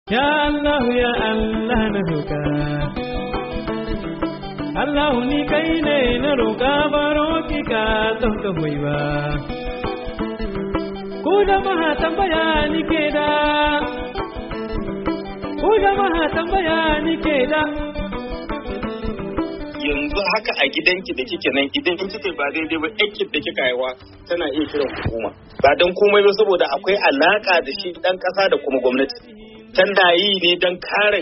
Ya Allah na roƙa. Allah ni kai ne na roƙa baro ki ka don ka hoyi ba. Ku jama'a tambaya ni ke da. Ku jama'a tambaya ni ke da. Yanzu haka a gidanki da kike nan idan kike ba daidai ba aikin da kika haihuwa tana iya kiran hukuma. Ba don komai ba saboda akwai alaka da shi dan kasa da kuma gwamnati. Tana yi ne don kare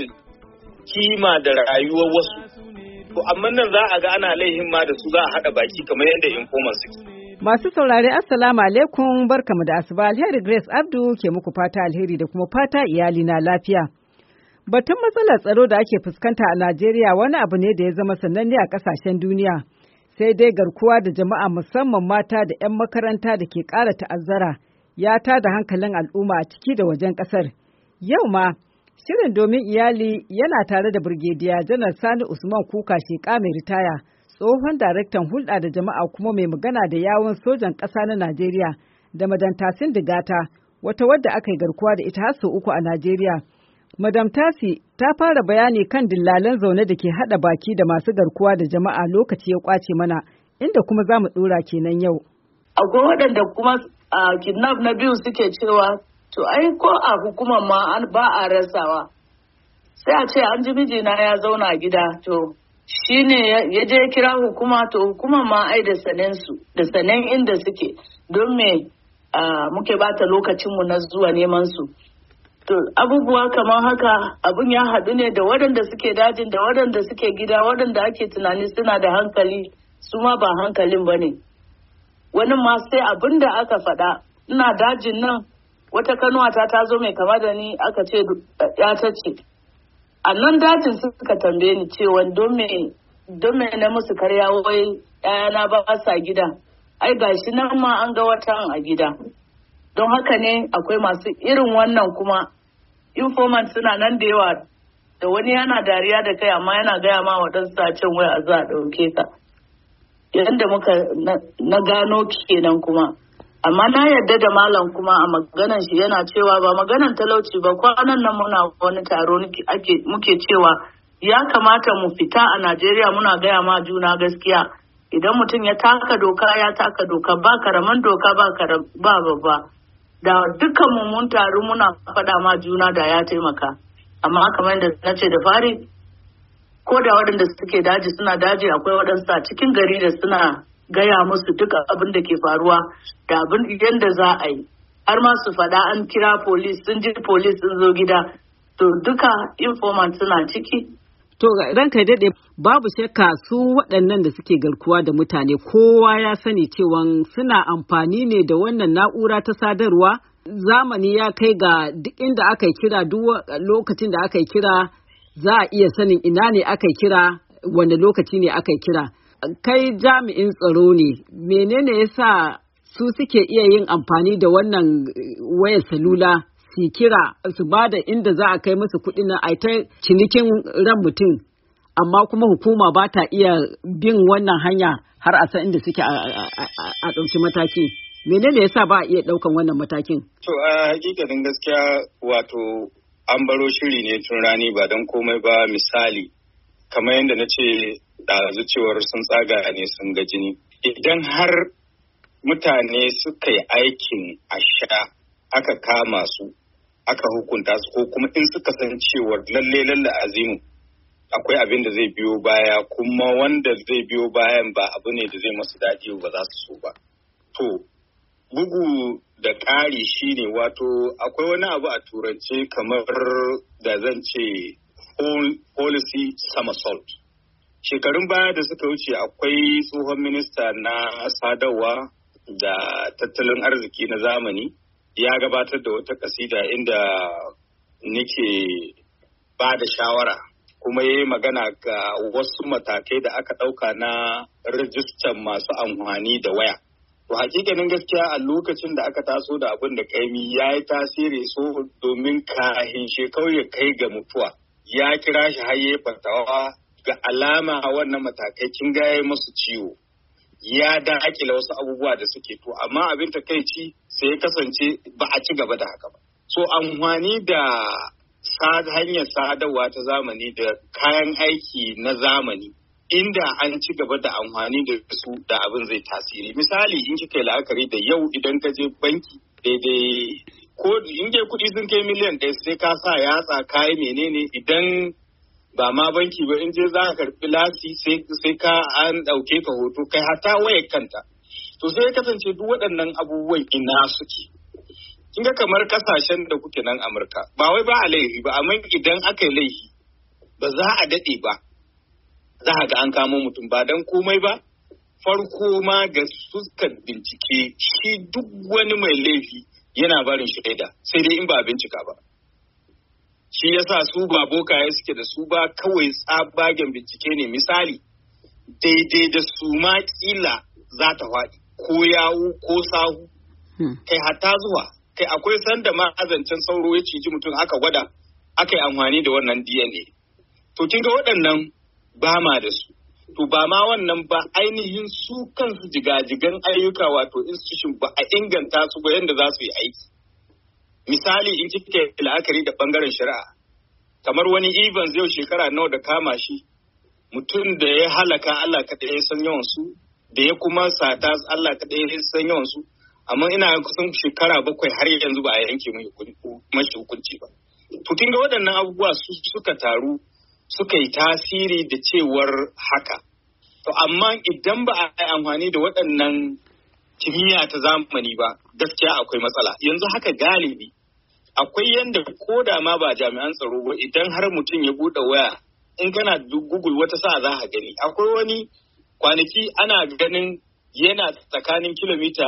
kima da rayuwar wasu. To amma nan za a ga ana laihin ma da su za a haɗa baki kamar yadda informers suke. Masu saurare assalamu alaikum barkamu da asuba alheri Grace Abdu ke muku fata alheri da kuma fata iyali na lafiya. Batun matsalar tsaro da ake fuskanta a Najeriya wani abu ne da ya zama sananne a kasashen duniya. Sai dai garkuwa da jama'a musamman mata da 'yan makaranta da ke ƙara ta'azzara ya tada hankalin al'umma a ciki da wajen ƙasar. Yau ma, shirin domin iyali yana tare da Birgediya Janar Sani Usman Kuka Sheka mai ritaya, tsohon daraktan hulɗa da jama'a kuma mai magana da yawun sojan ƙasa na Najeriya, da Madam Tasin Digata, wata wadda aka yi garkuwa da ita har sau 3 a Najeriya. Madam Tasi ta fara bayani kan dillalan zaune da ke haɗa baki da masu garkuwa da jama'a lokaci ya ƙwace mana, inda kuma za mu ɗora kenan yau. Akwai waɗanda kuma kidnap na biyu suke cewa to ai ko a hukumar ma ba a rasawa sai a ce an ji mijina ya zauna a gida to shine ya je kira hukuma to hukumar ma ai da sanen inda suke don me muke bata lokacinmu na zuwa neman su to abubuwa kamar haka abun ya haɗu ne da waɗanda suke dajin da waɗanda suke gida waɗanda ake tunani suna da hankali su ma ba hankalin ba ne wani ma sai abin da aka faɗa ina dajin nan wata kanuwata ta zo mai kama da ni aka ce ya ta ce a nan dajin suka tambaye ni cewa don me na musu karya wai ɗayana ba sa gida ai gashi nan ma an ga wata a gida don haka ne akwai masu irin wannan kuma informant suna nan da yawa da wani yana dariya da kai amma yana gaya ma waɗansu a can wai a za a ɗauke ka yadda muka na gano kenan kuma amma na yarda da malam kuma a maganan shi yana cewa ba maganan talauci ba kwanan nan muna wani taro muke cewa ya kamata mu fita a Najeriya muna gaya ma juna gaskiya idan mutum ya taka doka ba karaman doka ba babba da dukkan mu mun taru muna faɗa ma juna da ya taimaka amma kamar da na ce da fari ko da waɗanda suke daji suna daji akwai waɗansu a cikin gari da suna gaya musu duk abin da ke faruwa da abin yadda za a yi har ma su faɗa an kira polis sun ji polis sun zo gida to duka informant suna ciki. To ranka daɗe babu shakka su waɗannan da suke garkuwa da mutane kowa ya sani cewa suna amfani ne da wannan na'ura ta sadarwa zamani ya kai ga duk inda aka kira duk lokacin da aka kira za a iya sanin ina ne aka kira wanda lokaci ne aka kira. Kai jami'in tsaro ne, menene yasa su suke iya yin amfani da wannan wayar salula su kira su ba da inda za a kai musu kuɗin nan a ta cinikin ran mutum, amma kuma hukuma ba ta iya bin wannan hanya har a san inda suke a ɗauki mataki. Menene yasa ba a iya ɗaukan wannan matakin? To a hakikanin gaskiya wato an baro shiri ne tun rani ba don komai ba misali kamar yadda na ce ɗazu cewar sun tsaga ne sun ga jini. Idan har mutane suka yi aikin asha aka kama su, aka hukunta su ko kuma in suka san cewar lalle azimu akwai abin da zai biyo baya kuma wanda zai biyo bayan ba abu ne da zai masu daɗi ba za su so ba. To, bugu da ƙari shine wato akwai wani abu a turance kamar da zan ce policy somersault. Shekarun baya da suka wuce akwai tsohon minista na sadarwa da tattalin arziki na zamani ya gabatar da wata kasida inda nake ba da shawara kuma ya yi magana ga wasu matakai da aka ɗauka na rajistan masu amfani da waya. To hakikanin gaskiya a lokacin da aka taso da abin da kaimi ya yi tasiri so domin kahin shekau ya kai ga mutuwa. Ya kira shi har ya fatawa ga alama wannan matakai kin gaya musu ciwo ya daƙile wasu abubuwa da suke to amma abin takaici sai ya kasance ba a ci gaba da haka ba. So amfani da hanyar sadarwa ta zamani da kayan aiki na zamani, inda an ci gaba da amfani da su da abin zai tasiri. Misali in kika yi la'akari da yau idan ka je banki daidai ko in dai kuɗi sun kai miliyan ɗaya sai ka sa yatsa kayi menene, idan ba ma banki ba in je za ka karɓi lasi sai ka an ɗauke ka hoto kai hata wayar kanta. To sai ya kasance duk waɗannan abubuwan ina suke. Kin ga kamar kasashen da kuke nan Amurka ba wai ba a laifi ba, amma idan aka yi laifi ba za a daɗe ba za a ga an kamo mutum ba don komai ba. Farko ma ga fuskar bincike shi duk wani mai laifi yana barin shaida sai dai in ba bincika ba. Shi yasa su ba bokaye suke da su ba, kawai tsabagen bincike ne. Misali daidai da su ma kila za ta faɗi ko yawu ko sahu kai hatta zuwa kai akwai sanda ma azancen sauro ya ciji mutum aka gwada aka yi amfani da wannan DNA. To kin ga waɗannan ba ma da su. To ba ma wannan ba, ainihin su kansu jigajigan ayyuka wato institution ba a inganta su ba yadda za su yi aiki. Misali in kike la'akari da bangaren shari'a, kamar wani Evans yau shekara nawa da kama shi, mutum da ya halaka Allah kaɗai ya san yawan su, da ya kuma sata Allah kaɗai ya san yawan su, amma ina kusan shekara 7 har yanzu ba a yanke mashi hukunci ba. To kin ga waɗannan abubuwa su suka taru suka yi tasiri da cewar haka. To amma idan ba a yi amfani da waɗannan kimiyya ta zamani ba, gaskiya akwai matsala. Yanzu haka galibi akwai yanda ko da ma ba jami'an tsaro ba, idan har mutum ya buɗe waya in kana Google wata sa'a za ka gani. Akwai wani kwanaki ana ganin yana tsakanin kilomita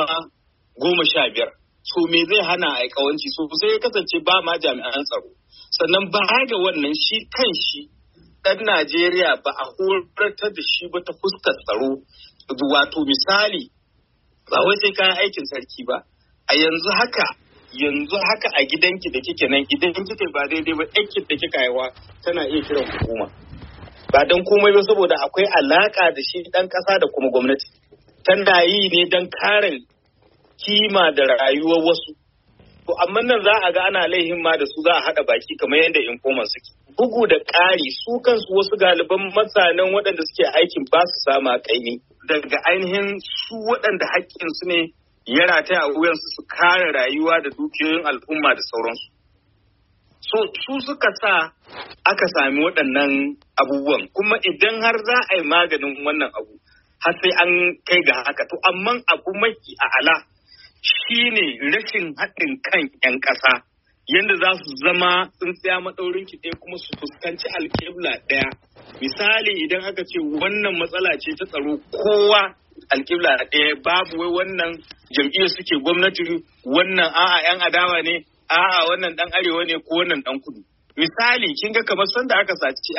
10-15. So me zai hana a kawanci? So sai ya kasance ba ma jami'an tsaro. Sannan ba ga wannan shi kan shi ɗan Najeriya ba a horatar da shi ba ta fuskar tsaro. Wato misali ba wai sai kayan aikin sarki ba. A yanzu haka a gidanki da kike nan idan kike ba daidai ba aikin da kika haihuwa tana iya kiran hukuma. Ba don komai ba saboda akwai alaka da shi ɗan ƙasa da kuma gwamnati. Tana yi ne don kare kima da rayuwar wasu. To amma nan za a ga ana laihin ma da su za a haɗa baki kamar yadda informan suke. Bugu da ƙari su kansu wasu galiban masanan waɗanda suke aikin ba su sama kaini daga ainihin su waɗanda haƙƙinsu ne ya rataya a wuyansu su kare rayuwa da dukiyoyin al'umma da sauransu. So su suka sa aka sami waɗannan abubuwan, kuma idan har za a yi maganin wannan abu har sai an kai ga haka. To amma abu mafi a'ala shine rashin haɗin kan 'yan ƙasa yadda za su zama tsintsiya maɗaurin ki ɗaya kuma su fuskanci alƙibla ɗaya. Misali idan aka ce wannan matsala ce ta tsaro kowa alƙibla ɗaya, babu wai wannan jam'iyyar suke gwamnati, wannan a'a 'yan adawa ne, a'a wannan ɗan arewa ne ko wannan ɗan kudu. Misali kin ga kamar sanda aka saci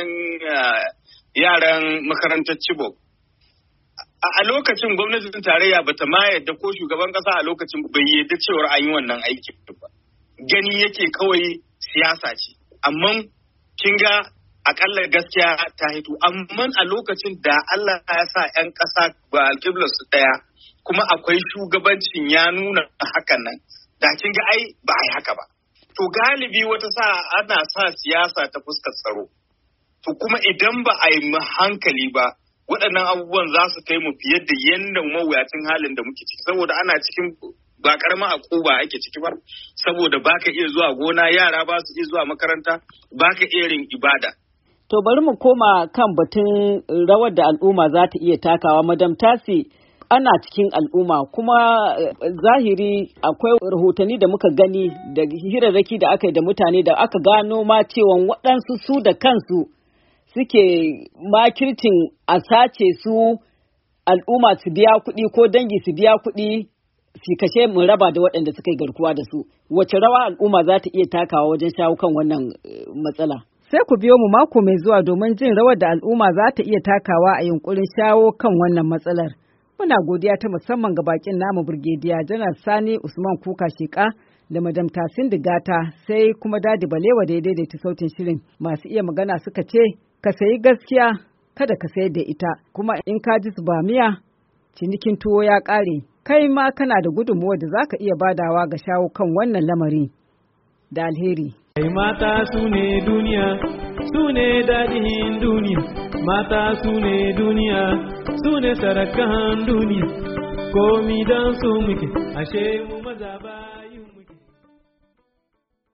yaran makarantar Chibok. A lokacin gwamnatin tarayya bata ma yadda ko shugaban kasa a lokacin bai yadda cewar an yi wannan aiki ba. Gani yake kawai siyasa ce. Amma kin ga akalla gaskiya ta hito. Amma a lokacin da Allah ya sa 'yan ƙasa ba alƙiblar su ɗaya kuma akwai shugabancin ya nuna hakan nan. Da kin ga ai ba ai haka ba. To galibi wata sa ana sa siyasa ta fuskar tsaro. To kuma idan ba a yi hankali ba waɗannan abubuwan za su kai mu fiye da yadda mawuyacin halin da muke ciki, saboda ana cikin ba ƙaramin akuba ake ciki ba, saboda ba ka iya zuwa gona, yara ba su iya zuwa makaranta, ba ka iya yin ibada. To bari mu koma kan batun rawar da al'umma za ta iya takawa. Madam Tasi, ana cikin al'umma kuma zahiri akwai rahotanni da muka gani da hirarraki da aka yi da mutane da aka gano ma cewa waɗansu su da kansu suke makircin a sace su al'umma su biya kuɗi ko dangi su biya kuɗi su kashe mu raba da waɗanda suka yi garkuwa da su. Wace rawa al'umma za ta iya takawa wajen shawo kan wannan matsala? Sai ku biyo mu mako mai zuwa domin jin rawar da al'umma za ta iya takawa a yunkurin shawo kan wannan matsalar. Muna godiya ta musamman ga bakin namu Birgediya Janar Sani Usman Kuka Sheka da Madam Tasin Digata, sai kuma Dadi Balewa da ya daidaita sautin shirin. Masu iya magana suka ce, ka sayi gaskiya kada ka sayar da ita, kuma in ka ji miya cinikin tuwo ya ƙare. Kai ma kana da gudunmuwa da za ka iya badawa ga shawo kan wannan lamari. Da alheri. Ai mata su ne duniya, su ne daɗin duniya, mata su ne duniya, su ne sarakan duniya, komi don su muke, ashe mu maza bayin muke.